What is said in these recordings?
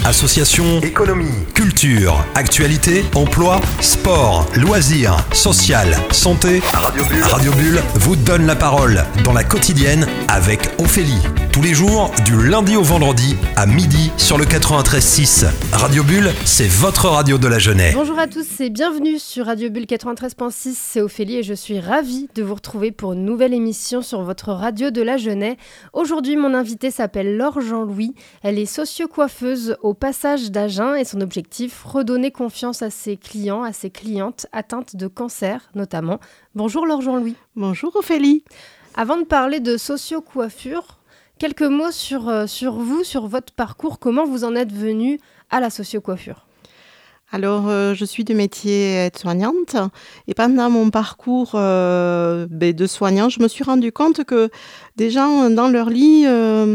Association, économie, culture, actualité, emploi, sport, loisirs, social, santé. Radio Bulle vous donne la parole dans la quotidienne avec Ophélie. Tous les jours, du lundi au vendredi, à midi sur le 93.6. Radio Bulle, c'est votre radio de la Genève. Bonjour à tous et bienvenue sur Radio Bulle 93.6. C'est Ophélie et je suis ravie de vous retrouver pour une nouvelle émission sur votre radio de la Genève. Aujourd'hui, mon invitée s'appelle Laure Jean-Louis. Elle est socio-coiffeuse au Passage d'Agen et son objectif, redonner confiance à ses clients, à ses clientes atteintes de cancer notamment. Bonjour Laure Jean-Louis. Bonjour Ophélie. Avant de parler de socio-coiffure, quelques mots sur vous, sur votre parcours. Comment vous en êtes venue à la socio-coiffure ? Alors, je suis de métier aide-soignante et pendant mon parcours de soignant, je me suis rendu compte que des gens dans leur lit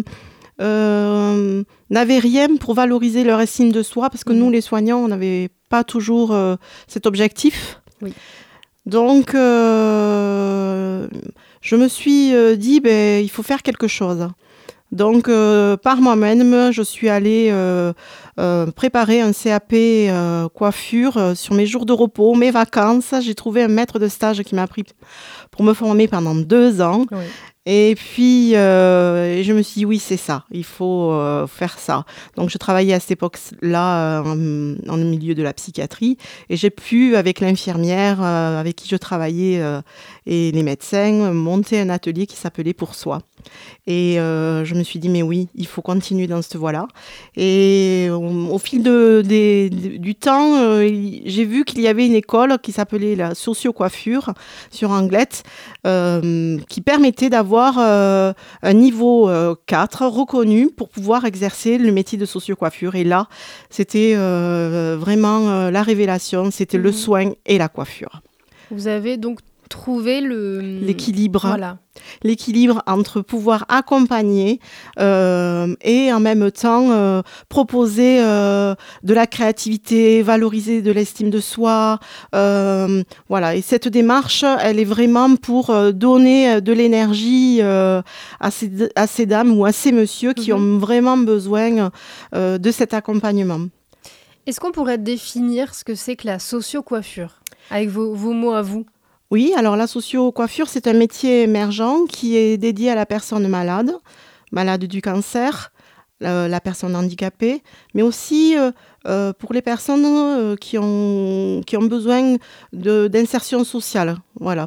n'avaient rien pour valoriser leur estime de soi parce que nous, les soignants, on n'avait pas toujours cet objectif. Oui. Donc, je me suis dit, il faut faire quelque chose. Donc, par moi-même, je suis allée préparer un CAP coiffure sur mes jours de repos, mes vacances. J'ai trouvé un maître de stage qui m'a pris pour me former pendant 2 ans. Oui. Et puis, je me suis dit, oui, c'est ça, il faut faire ça. Donc, je travaillais à cette époque-là en milieu de la psychiatrie et j'ai pu, avec l'infirmière avec qui je travaillais et les médecins, monter un atelier qui s'appelait Pour Soi. Et je me suis dit, mais oui, il faut continuer dans cette voie-là. Et au fil du temps, j'ai vu qu'il y avait une école qui s'appelait la socio-coiffure sur Anglette, qui permettait d'avoir un niveau 4 reconnu pour pouvoir exercer le métier de socio-coiffure. Et là, c'était vraiment la révélation, c'était le soin et la coiffure. Vous avez donc trouvé l'équilibre. Voilà. L'équilibre entre pouvoir accompagner et en même temps proposer de la créativité, valoriser de l'estime de soi. Voilà. Et cette démarche, elle est vraiment pour donner de l'énergie à ces dames ou à ces messieurs qui ont vraiment besoin de cet accompagnement. Est-ce qu'on pourrait définir ce que c'est que la socio-coiffure avec vos mots à vous ? Oui, alors la socio-coiffure, c'est un métier émergent qui est dédié à la personne malade du cancer, la personne handicapée, mais aussi pour les personnes qui ont besoin d'insertion sociale. Voilà.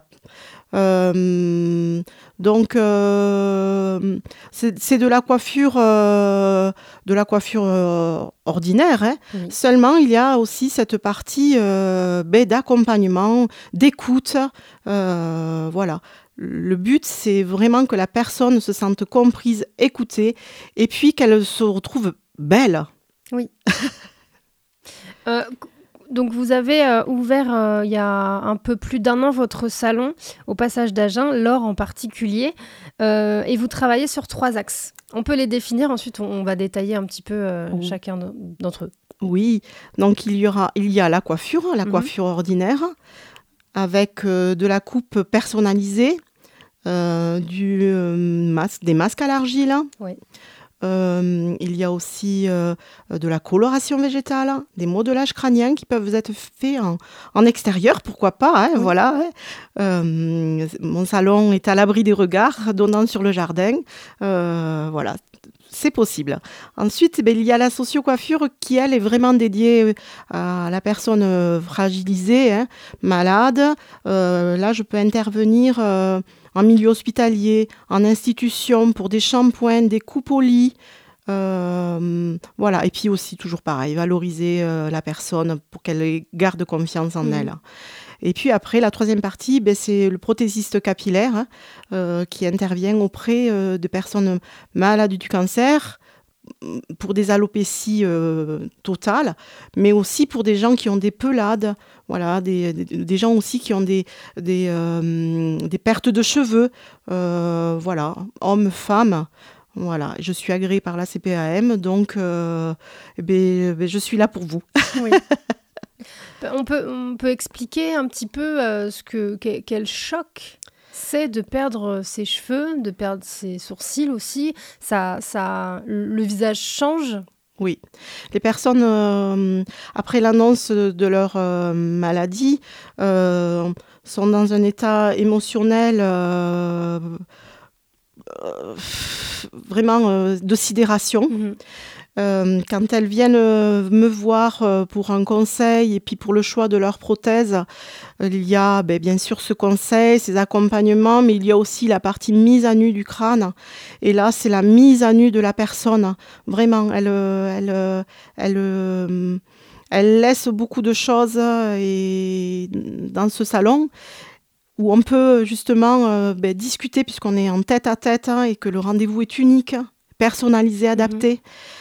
Donc, c'est de la coiffure ordinaire. Hein. Oui. Seulement, il y a aussi cette partie d'accompagnement, d'écoute. Voilà. Le but, c'est vraiment que la personne se sente comprise, écoutée, et puis qu'elle se retrouve belle. Oui. Donc, vous avez ouvert il y a un peu plus d'1 an votre salon au Passage d'Agen, Laure en particulier, et vous travaillez sur 3 axes. On peut les définir, ensuite on va détailler un petit peu chacun d'entre eux. Oui, donc il y a la coiffure ordinaire, avec de la coupe personnalisée, des masques à l'argile. Oui. Il y a aussi de la coloration végétale, des modelages crâniens qui peuvent être faits en extérieur, pourquoi pas, hein, oui. Voilà. Mon salon est à l'abri des regards, donnant sur le jardin. Voilà, c'est possible. Ensuite, il y a la socio-coiffure qui, elle, est vraiment dédiée à la personne fragilisée, hein, malade. Là, je peux intervenir en milieu hospitalier, en institution, pour des shampoings, des coupes au lit. Voilà. Et puis aussi, toujours pareil, valoriser la personne pour qu'elle garde confiance en elle. Et puis après, la 3e partie, c'est le prothésiste capillaire qui intervient auprès de personnes malades du cancer pour des alopécies totales, mais aussi pour des gens qui ont des pelades, voilà, des gens aussi qui ont des pertes de cheveux, voilà, hommes, femmes. Voilà, je suis agréée par la CPAM, donc je suis là pour vous. Oui. On peut expliquer un petit peu quel choc c'est de perdre ses cheveux, de perdre ses sourcils aussi. Le visage change Oui. Les personnes, après l'annonce de leur maladie, sont dans un état émotionnel vraiment de sidération. Quand elles viennent me voir pour un conseil et puis pour le choix de leur prothèse, il y a bien sûr ce conseil, ces accompagnements, mais il y a aussi la partie mise à nu du crâne. Et là, c'est la mise à nu de la personne. Vraiment, elle laisse beaucoup de choses dans ce salon où on peut justement discuter puisqu'on est en tête à tête et que le rendez-vous est unique, personnalisé, adapté.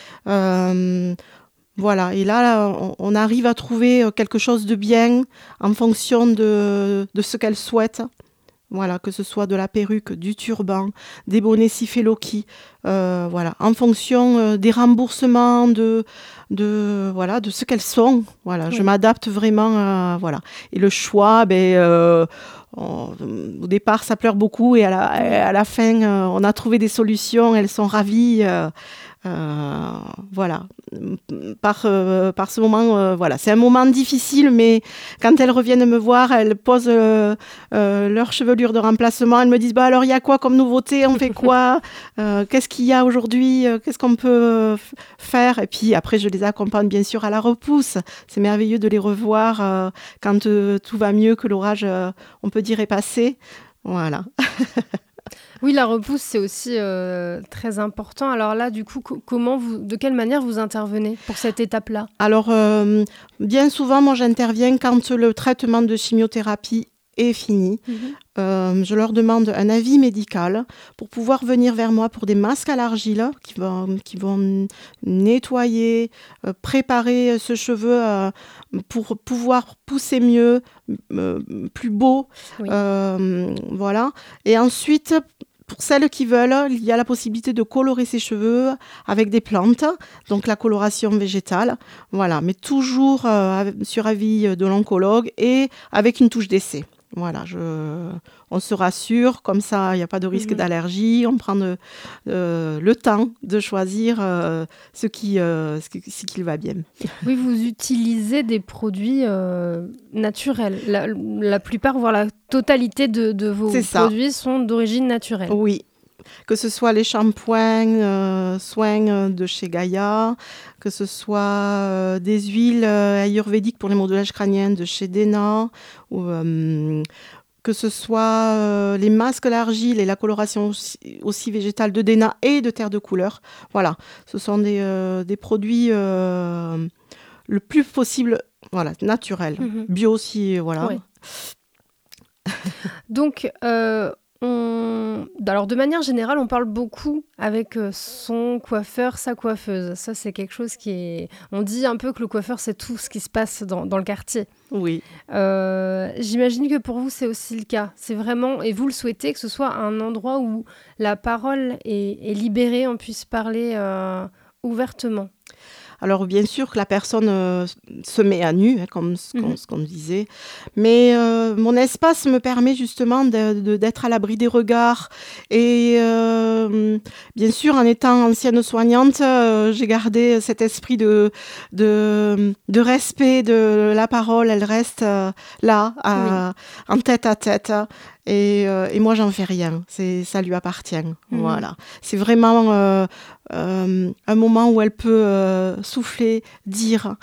Voilà, et là, on arrive à trouver quelque chose de bien en fonction de ce qu'elle souhaite. Voilà, que ce soit de la perruque, du turban, des bonnets Sifeloki, voilà, en fonction des remboursements, de ce qu'elles sont. Voilà, je m'adapte vraiment, voilà. Et le choix, au départ, ça pleure beaucoup et à la fin, on a trouvé des solutions. Elles sont ravies. Voilà, par ce moment, voilà, c'est un moment difficile, mais quand elles reviennent me voir, elles posent leur chevelure de remplacement, elles me disent alors il y a quoi comme nouveauté, on fait quoi, qu'est-ce qu'il y a aujourd'hui, qu'est-ce qu'on peut faire, et puis après je les accompagne bien sûr à la repousse. C'est merveilleux de les revoir quand tout va mieux, que l'orage, on peut dire, est passé. Voilà. Oui, la repousse, c'est aussi très important. Alors là, du coup, de quelle manière vous intervenez pour cette étape-là ? Alors, bien souvent, moi, j'interviens quand le traitement de chimiothérapie est fini. Je leur demande un avis médical pour pouvoir venir vers moi pour des masques à l'argile qui vont nettoyer, préparer ce cheveu pour pouvoir pousser mieux, plus beau. Oui. Voilà. Et ensuite, pour celles qui veulent, il y a la possibilité de colorer ses cheveux avec des plantes, donc la coloration végétale, voilà, mais toujours sur avis de l'oncologue et avec une touche d'essai. Voilà, on se rassure, comme ça il n'y a pas de risque d'allergie, on prend le temps de choisir ce qui va bien. Oui, vous utilisez des produits naturels. La plupart, voire la totalité de vos produits sont d'origine naturelle. Oui, que ce soit les shampoings, soins de chez Gaïa, que ce soit des huiles ayurvédiques pour les modelage crânien de chez Dena, ou que ce soit les masques à l'argile et la coloration aussi végétale de Dena et de terre de couleur. Voilà, ce sont des produits le plus possible, voilà, naturels, bio aussi, voilà. Oui. Donc, alors de manière générale, on parle beaucoup avec son coiffeur, sa coiffeuse. Ça, c'est quelque chose on dit un peu que le coiffeur, c'est tout ce qui se passe dans le quartier. Oui. J'imagine que pour vous, c'est aussi le cas. C'est vraiment, et vous le souhaitez, que ce soit un endroit où la parole est libérée, on puisse parler ouvertement. Alors, bien sûr que la personne se met à nu, comme ce qu'on disait, mais mon espace me permet justement d'être à l'abri des regards. Et bien sûr, en étant ancienne soignante, j'ai gardé cet esprit de respect de la parole. Elle reste là, en tête à tête. Et moi, j'en fais rien. Ça lui appartient. Voilà. C'est vraiment un moment où elle peut souffler, dire,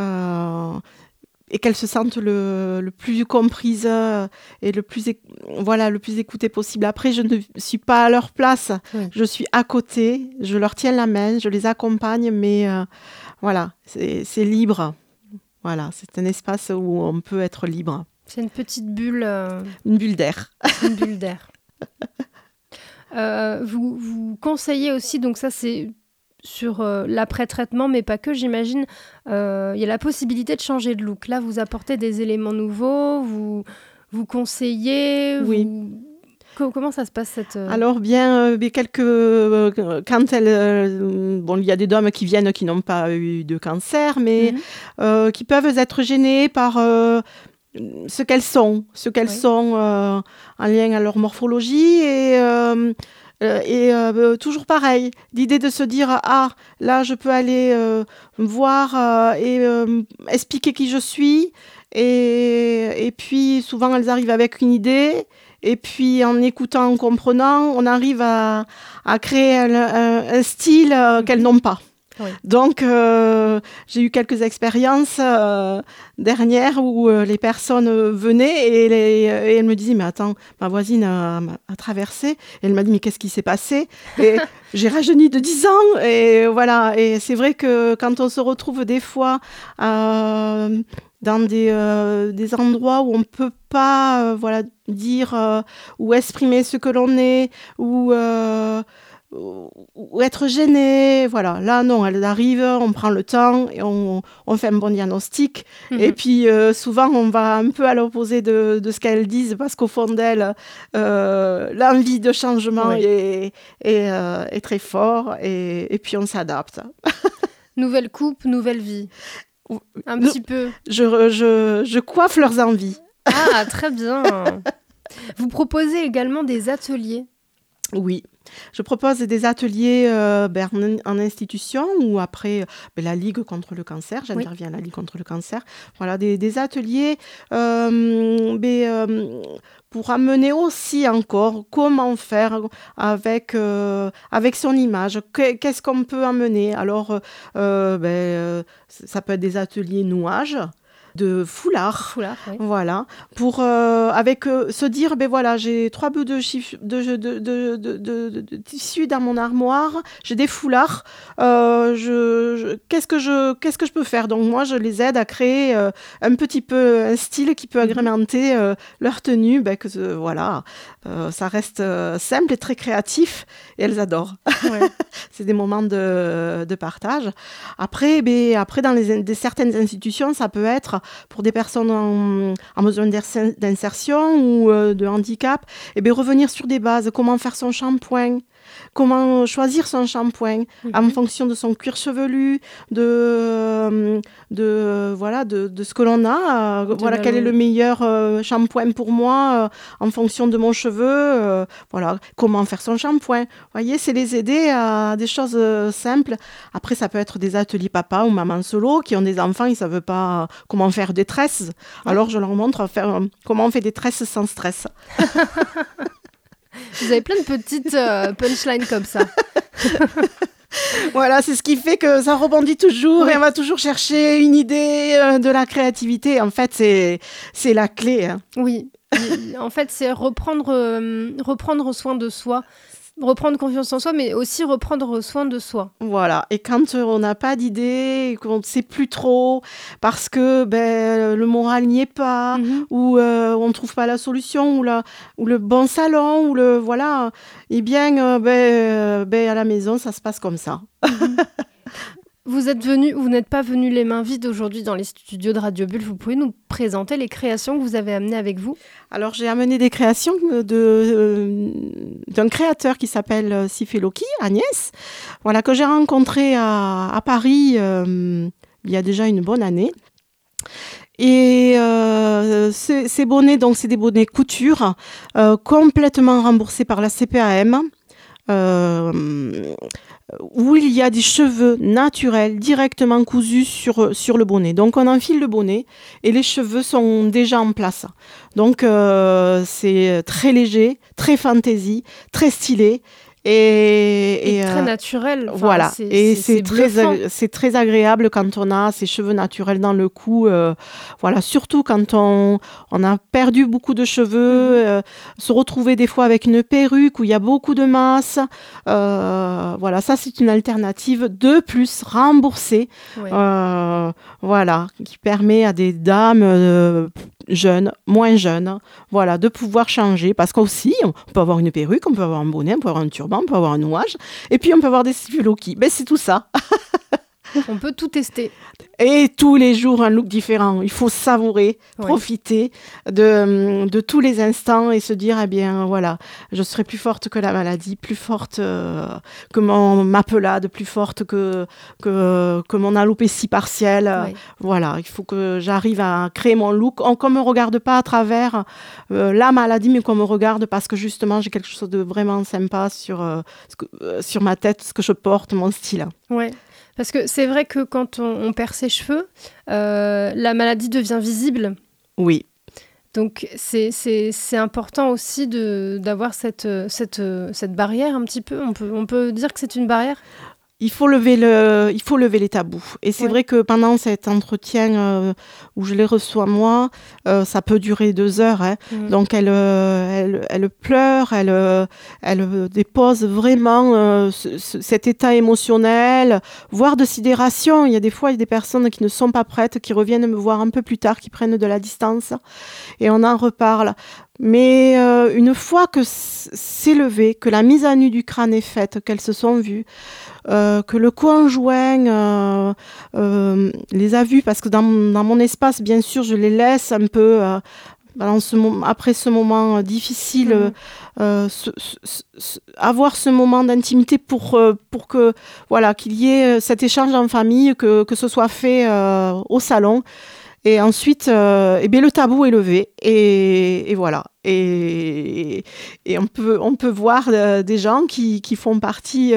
et qu'elle se sente le plus comprise et le plus écoutée possible. Après, je ne suis pas à leur place. Je suis à côté. Je leur tiens la main. Je les accompagne. Mais voilà, c'est libre. Voilà, c'est un espace où on peut être libre. C'est une petite bulle. Une bulle d'air. Une bulle d'air. Vous conseillez aussi, donc ça c'est sur l'après-traitement, mais pas que, j'imagine, il y a la possibilité de changer de look. Là, vous apportez des éléments nouveaux, vous conseillez, oui. Comment ça se passe cette... Alors quand il y a des dames qui viennent qui n'ont pas eu de cancer, mais qui peuvent être gênées par... ce qu'elles sont en lien à leur morphologie et Toujours pareil, l'idée de se dire ah là je peux aller voir et expliquer qui je suis et puis souvent elles arrivent avec une idée et puis en écoutant, en comprenant, on arrive à créer un style qu'elles n'ont pas. Oui. Donc, j'ai eu quelques expériences dernières où les personnes venaient et elles me disaient « Mais attends, ma voisine a traversé. » Et elle m'a dit « Mais qu'est-ce qui s'est passé ?» Et j'ai rajeuni de 10 ans. Et voilà. Et c'est vrai que quand on se retrouve des fois dans des endroits où on ne peut pas dire ou exprimer ce que l'on est ou être gêné, voilà. Là, non, elle arrive, on prend le temps et on fait un bon diagnostic. Et puis, souvent, on va un peu à l'opposé de ce qu'elles disent parce qu'au fond d'elles, l'envie de changement est très fort et puis on s'adapte. Nouvelle coupe, nouvelle vie. Un petit peu. Je coiffe leurs envies. Ah, très bien. Vous proposez également des ateliers. Oui. Je propose des ateliers en institution ou après la Ligue contre le cancer. J'interviens à la Ligue contre le cancer. Voilà, des ateliers pour amener aussi encore comment faire avec son image. Qu'est-ce qu'on peut amener ? Alors, ça peut être des ateliers nouage, de foulard, oui. Voilà, pour se dire voilà, j'ai 3 bouts de tissu dans mon armoire, j'ai des foulards, qu'est-ce que je peux faire ? Donc moi je les aide à créer un petit peu un style qui peut agrémenter leur tenue, ça reste simple et très créatif et elles adorent. Ouais. C'est des moments de partage. Après dans certaines institutions, ça peut être pour des personnes en besoin d'insertion ou de handicap, revenir sur des bases, comment faire son shampoing, comment choisir son shampoing en fonction de son cuir chevelu, de ce que l'on a, quel est le meilleur shampoing pour moi en fonction de mon cheveu, comment faire son shampoing. Vous voyez, c'est les aider à des choses simples. Après, ça peut être des ateliers papa ou maman solo qui ont des enfants, ils ne savent pas comment faire des tresses. Alors, je leur montre comment on fait des tresses sans stress. Vous avez plein de petites punchlines comme ça. Voilà, c'est ce qui fait que ça rebondit toujours et on va toujours chercher une idée, de la créativité. En fait, c'est la clé. Hein. Oui, en fait, c'est reprendre soin de soi. Reprendre confiance en soi, mais aussi reprendre soin de soi. Voilà, et quand on n'a pas d'idée, qu'on ne sait plus trop, parce que le moral n'y est pas, ou on ne trouve pas la solution, ou le bon salon, ou à la maison, ça se passe comme ça. Vous n'êtes pas venu les mains vides aujourd'hui dans les studios de Radio Bulle. Vous pouvez nous présenter les créations que vous avez amenées avec vous ? Alors, j'ai amené des créations d'un créateur qui s'appelle Sifeloki, Agnès, que j'ai rencontré à Paris il y a déjà une bonne année. Et ces bonnets, donc c'est des bonnets couture, complètement remboursés par la CPAM. Où il y a des cheveux naturels directement cousus sur le bonnet. Donc on enfile le bonnet et les cheveux sont déjà en place. Donc c'est très léger, très fantaisie, très stylé. Et très naturel. Voilà, c'est très agréable quand on a ses cheveux naturels dans le cou. Surtout quand on a perdu beaucoup de cheveux, se retrouver des fois avec une perruque où il y a beaucoup de masse. Ça c'est une alternative de plus remboursée. Oui. Qui permet à des dames jeunes, moins jeunes, de pouvoir changer. Parce qu'aussi, on peut avoir une perruque, on peut avoir un bonnet, on peut avoir un turban, on peut avoir un nouage, et puis on peut avoir des Sifeloki. C'est tout ça. On peut tout tester. Et tous les jours, un look différent. Il faut savourer, profiter de tous les instants et se dire, eh bien, voilà, je serai plus forte que la maladie, plus forte que ma pelade, plus forte que mon alopécie partielle. Ouais. Voilà, il faut que j'arrive à créer mon look. Qu'on ne me regarde pas à travers la maladie, mais qu'on me regarde parce que justement, j'ai quelque chose de vraiment sympa sur ma tête, ce que je porte, mon style. Ouais. Parce que c'est vrai que quand on perd ses cheveux, la maladie devient visible. Oui. Donc c'est important aussi d'avoir cette barrière un petit peu. On peut dire que c'est une barrière. Il faut lever les tabous. Et c'est vrai que pendant cet entretien où je les reçois moi, ça peut durer 2 heures. Hein. Donc elle pleure, elle dépose vraiment cet état émotionnel, voire de sidération. Il y a des personnes qui ne sont pas prêtes, qui reviennent me voir un peu plus tard, qui prennent de la distance. Et on en reparle. Mais une fois que c'est levé, que la mise à nu du crâne est faite, qu'elles se sont vues, que le conjoint les a vues, parce que dans mon espace, bien sûr, je les laisse un peu après ce moment difficile, avoir ce moment d'intimité pour que voilà, qu'il y ait cet échange en famille, que ce soit fait au salon. Et ensuite, le tabou est levé et voilà. Et on peut voir des gens qui font partie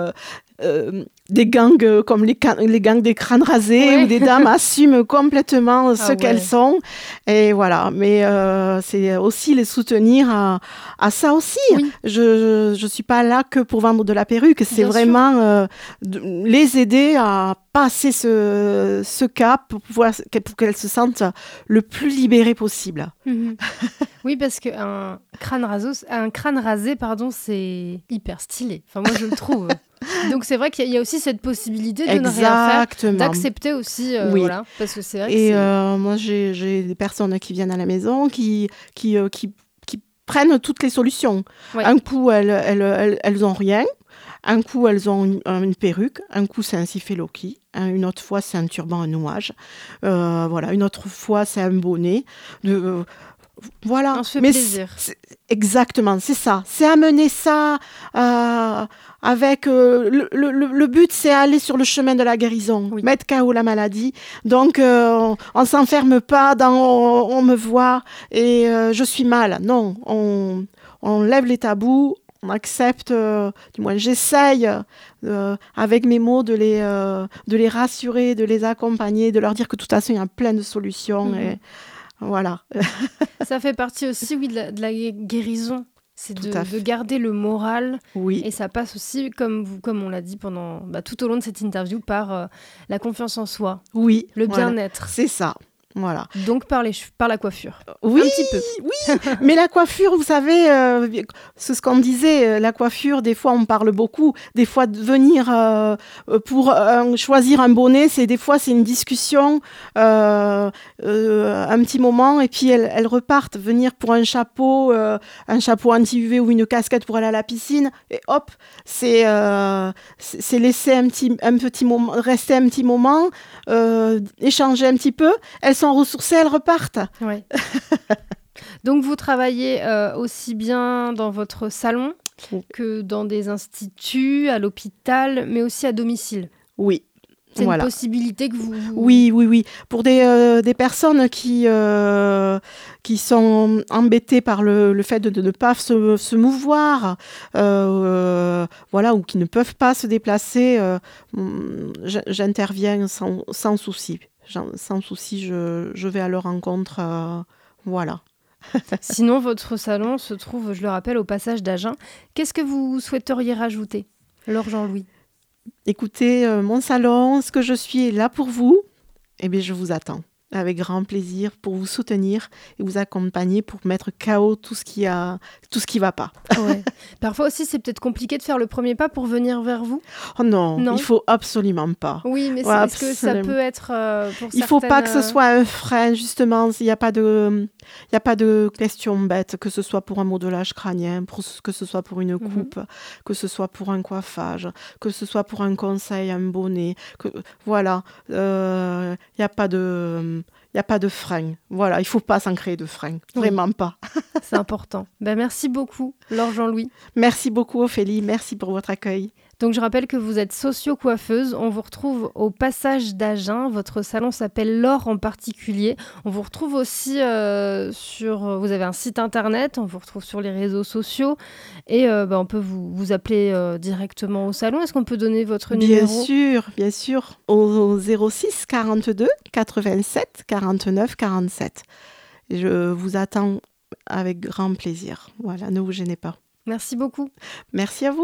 des gangs comme les gangs des crânes rasés, où des dames assument complètement ce qu'elles sont. Et voilà. Mais c'est aussi les soutenir à ça aussi. Oui. Je suis pas là que pour vendre de la perruque. C'est vraiment les aider à passer ce cap pour qu'elles se sentent le plus libérées possible. Oui, parce qu'un crâne rasé, c'est hyper stylé. Enfin, moi, je le trouve. Donc, c'est vrai qu'il y a aussi cette possibilité de ne rien faire, d'accepter aussi. Voilà, parce que c'est vrai que moi, j'ai des personnes qui viennent à la maison qui prennent toutes les solutions. Ouais. Un coup, elles ont rien. Un coup, elles ont une perruque. Un coup, c'est un sifflet Loki. Une autre fois, c'est un turban à nouage. Voilà. Une autre fois, c'est un bonnet. Voilà. On se fait plaisir. Exactement, c'est ça. C'est amener ça avec... le but, c'est aller sur le chemin de la guérison, mettre KO la maladie. Donc, on ne s'enferme pas dans « on me voit et je suis mal ». Non, on lève les tabous, on accepte, du moins j'essaye avec mes mots de les rassurer, de les accompagner, de leur dire que de toute façon, il y a plein de solutions et voilà. Ça fait partie aussi, de la guérison. C'est de garder le moral. Oui. Et ça passe aussi, comme on l'a dit tout au long de cette interview, par la confiance en soi. Oui. Le bien-être. C'est ça. Voilà. Donc par la coiffure. Oui, un petit peu. Oui. Mais la coiffure, vous savez, c'est ce qu'on disait, la coiffure, des fois on parle beaucoup, des fois de venir pour choisir un bonnet, des fois c'est une discussion, un petit moment, et puis elles repartent, venir pour un chapeau anti-UV ou une casquette pour aller à la piscine, et hop, c'est laisser un petit moment, rester un petit moment, échanger un petit peu. Elles sont ressourcées, elles repartent. Ouais. Donc, vous travaillez aussi bien dans votre salon que dans des instituts, à l'hôpital, mais aussi à domicile. Oui. C'est une possibilité que vous... Oui. Pour des personnes qui sont embêtées par le fait de ne pas se mouvoir, ou qui ne peuvent pas se déplacer, j'interviens sans souci. Sans souci, je vais à leur rencontre. Voilà. Sinon, votre salon se trouve, je le rappelle, au passage d'Agen. Qu'est-ce que vous souhaiteriez rajouter, Laure Jean-Louis ? Écoutez, mon salon, ce que je suis là pour vous, je vous attends. avec grand plaisir pour vous soutenir et vous accompagner pour mettre KO tout ce qui va pas. Ouais. Parfois aussi, c'est peut-être compliqué de faire le premier pas pour venir vers vous. Oh non, il faut absolument pas. Oui, mais est-ce que ça peut être pour il faut pas que ce soit un frein, justement. Il n'y a pas de questions bêtes, que ce soit pour un modelage crânien, que ce soit pour une coupe, que ce soit pour un coiffage, que ce soit pour un conseil, un bonnet. Voilà, il n'y a pas de frein. Voilà, il ne faut pas s'en créer de frein. Vraiment pas. C'est important. Merci beaucoup, Laure Jean-Louis. Merci beaucoup, Ophélie. Merci pour votre accueil. Donc, je rappelle que vous êtes socio-coiffeuse. On vous retrouve au Passage d'Agen. Votre salon s'appelle Laure en particulier. On vous retrouve aussi vous avez un site internet. On vous retrouve sur les réseaux sociaux. Et on peut vous appeler directement au salon. Est-ce qu'on peut donner votre numéro ? Bien sûr. Au 06 42 87 49 47. Je vous attends avec grand plaisir. Voilà, ne vous gênez pas. Merci beaucoup. Merci à vous.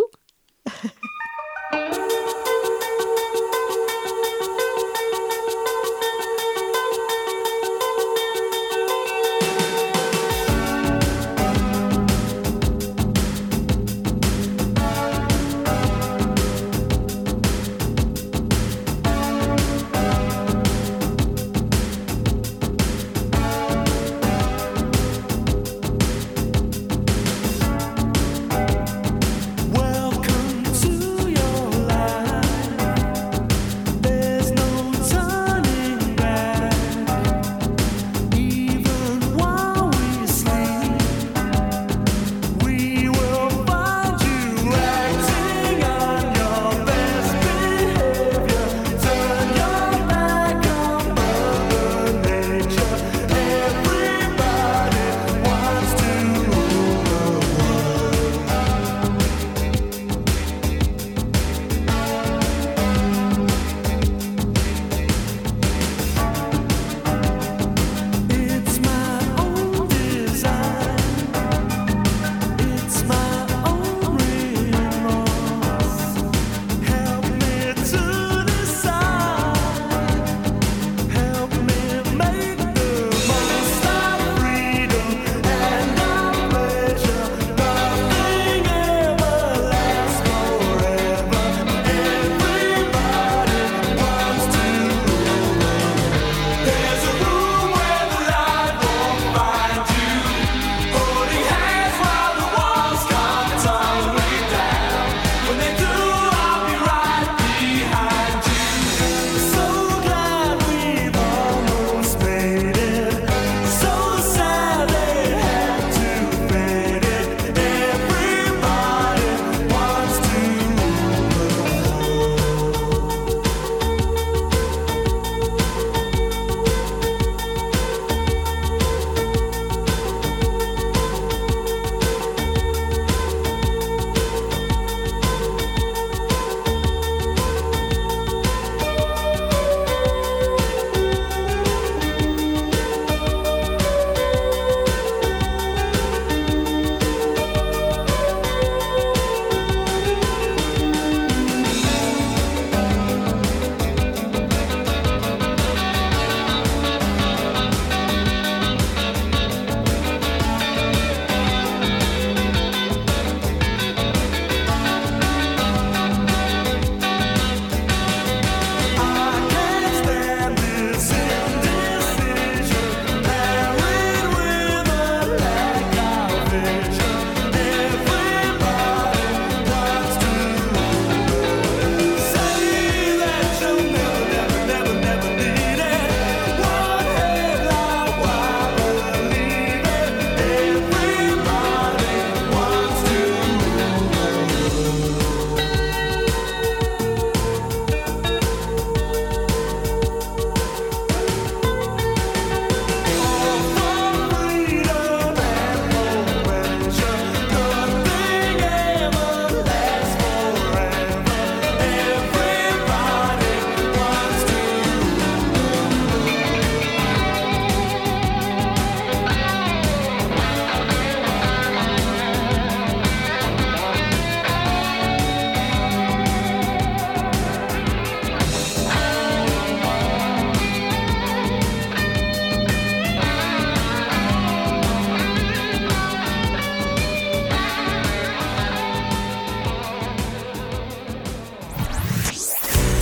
Welcome to your life.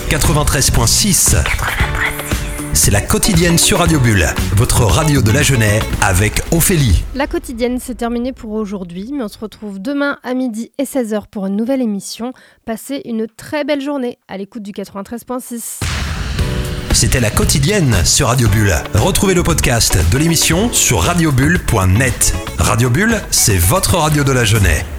93.6. C'est la quotidienne sur Radio Bulle, votre radio de la Genève avec Ophélie. La quotidienne, c'est terminé pour aujourd'hui, mais on se retrouve demain à midi et 16h pour une nouvelle émission. Passez une très belle journée à l'écoute du 93.6. C'était la quotidienne sur Radio Bulle. Retrouvez le podcast de l'émission sur radiobulle.net. Radio Bulle, c'est votre radio de la Genève.